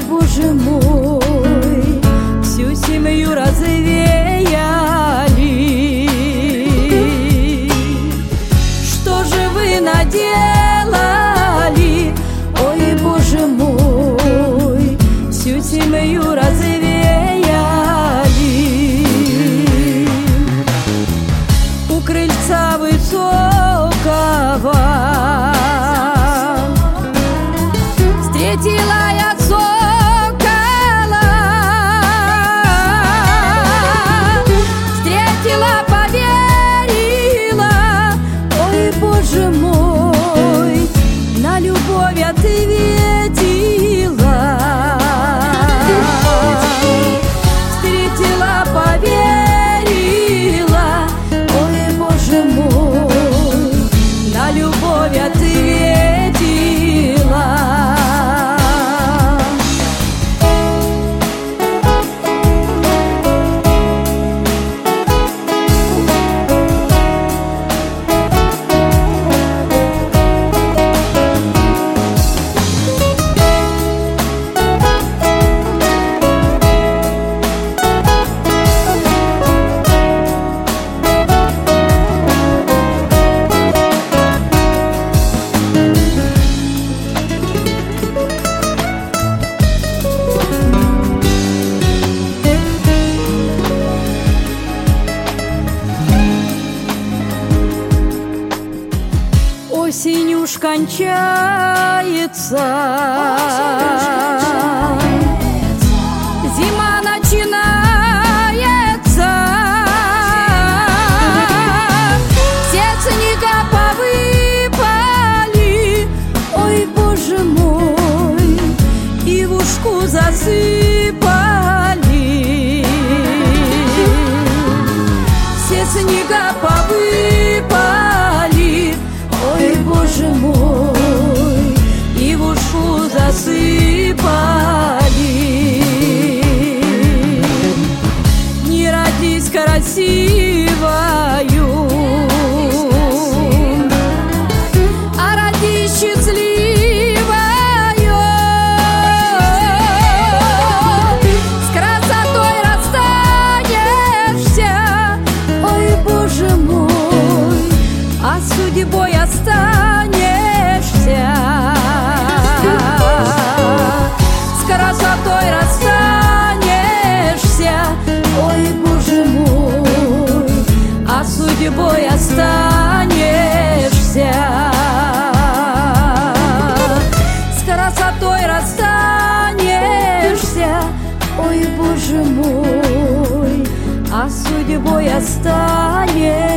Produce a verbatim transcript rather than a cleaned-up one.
Боже мой, всю семью развеяли. Что же вы наделали? Ой, Боже мой, всю семью развеяли. У крыльца высокого встретила я сокола, встретила, поверила. Ой, Боже мой, на любовь ответила. Встретила, поверила. Ой, Боже мой, на любовь ответила. Осень уж кончается, зима начинается, все снега повыпали. Ой, Боже мой, ивушку засыпали. Все снега повыпали. Ой, Боже мой, ивушку засыпали. Не родись красивою, а родись счастливою. С красотой расстанешься. Ой, Боже мой, а судьбой останешься. С красотой расстанешься. Ой, Боже мой, а судьбой останешься. С красотой расстанешься. Ой, Боже мой, а судьбой останешься.